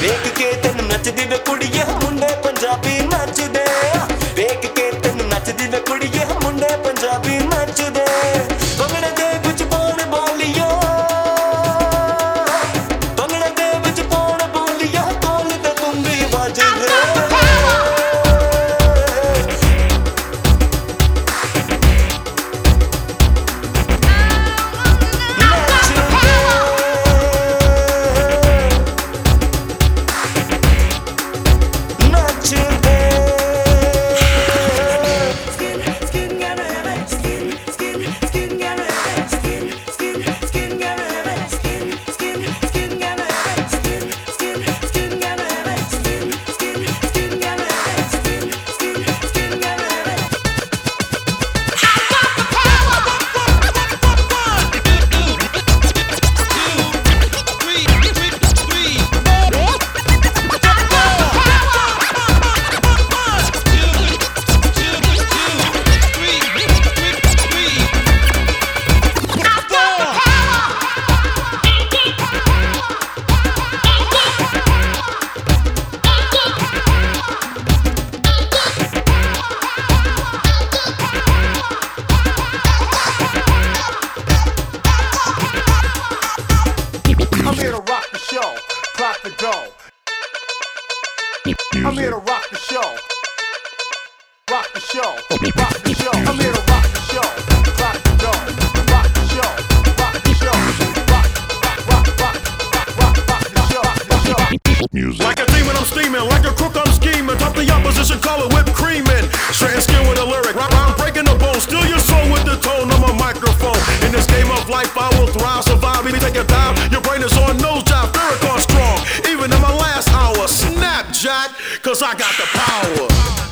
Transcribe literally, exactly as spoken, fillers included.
ਵੇਖ ਕੇ ਤੈਨੂੰ ਨੱਚਦੀ ਵੇ ਕੁੜੀਏ ਮੁੰਡੇ ਪੰਜਾਬੀ ਨੱਚਦੇ ਵੇਖ ਕੇ ਤੈਨੂੰ ਨੱਚਦੀ ਵੇ ਕੁੜੀਏ ਮੁੰਡੇ ਪੰਜਾਬੀ ਨੱਚਦੇ ਭੰਗੜੇ ਦੇ ਵਿੱਚ ਪਾਉਣ ਬੋਲੀਆਂ ਭੰਗੜੇ ਦੇ ਵਿੱਚ ਪਾਉਣ ਬੋਲੀਆਂ ਕੋਲ ਤੇ ਤੁੰਬੀ ਵੱਜਦੇ I'm here to rock the show, clock the dough. I'm here to rock the show, rock the show, rock the show. I'm here to rock the show, clock the dough, rock the show, rock the show, rock, rock, rock, rock, rock, rock the show, rock the show. Music. Like a demon, I'm steaming. Like a crook, I'm scheming. Top the opposition, call it whipped cream in. Straight skin with a lyric. I'm breaking the bone. Steal your soul with the tone of a microphone. In this game of life, I will thrive, survive. Maybe take a dive. Your brain is on nosedive. Farrakhan strong. Even in my last hour, snap, Jack, cause I got the power.